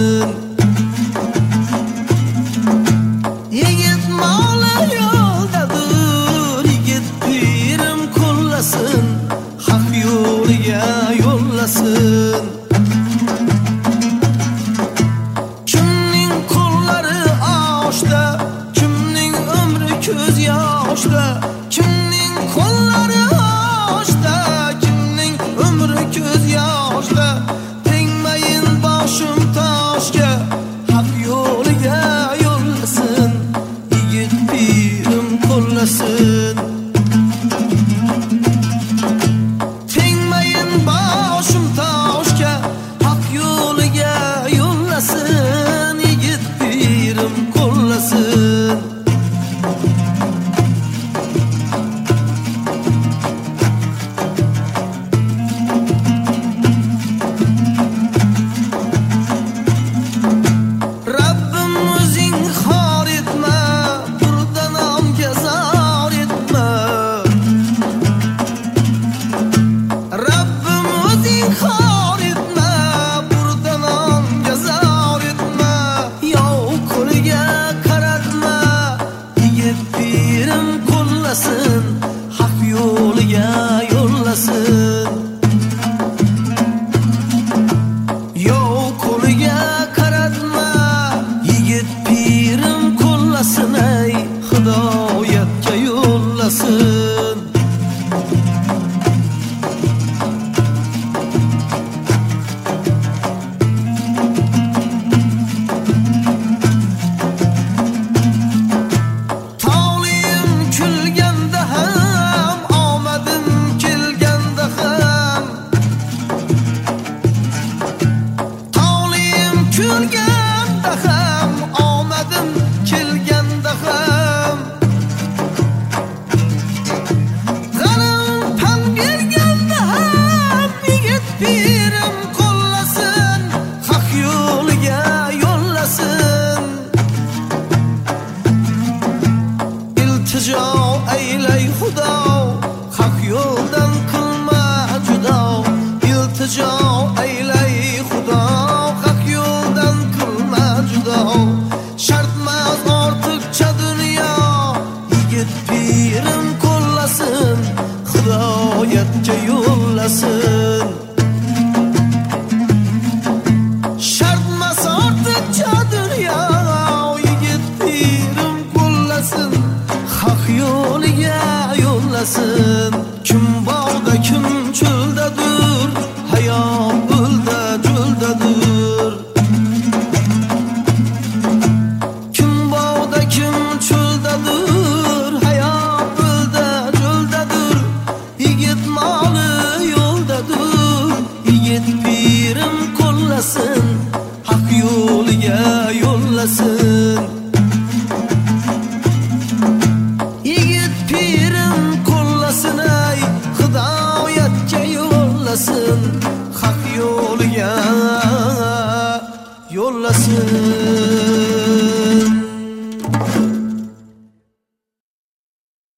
yo'llasin. Yigit moli yo'ldadir, yigit pirim qo'llasin, haq yo'liga yo'llasin. Kimning qo'llari oshda, kimning umri ko'z yoshda, kimning qo'llari oshda, kimning umri ko'z yoshda, tegmayin boshim toshga, haq yo'liga yo'llasin, yigit pirim qo'llasin. Tegmayin boshim toshga, haq yo'liga yo'llasin, yigit pirim qo'llasin. Rabbim o'zing xor etma, burdan nomga zor etma. Rabbim o'zing xor etma, burdan nomga zor etma. Yov qo'liga qaratma, yigit pirim qo'llasin, haq yo'liga yo'llasin. Yov qo'liga qaratma, yigit pirim qo'llasin, ey hidoyatga yo'llasin. Tog'lim kulganda ham, omadim kelganda ham. Tog'lim kulganda ham, omadim kelganda ham. G'anim pand berganda ham, yigit pirim qo'llasin, haq yo'liga yo'llasin. İltijo aylay Xudo, haq yo'ldan qilma judo. İltijo aylay Xudo, haq yo'ldan qilma judo. Shartmas ortiqcha dunyo, yigit pirim qo'llasin, hidoyatga yo'llasin. Shartmas ortiqcha dunyo, yigit pirim qo'llasin, haq yo'liga yo'llasin. Kim bog'da, kim cho'ldadir, hayot ulda cho'ldadir. Kim bog'da, kim cho'ldadir, hayot ulda cho'ldadir. Yigit moli yo'ldadir, yigit pirim qo'llasin, haq yo'liga yo'llasin. Yigit pirim qo'llasin, ey hidoyatga yo'llasin, haq yo'liga yo'llasin.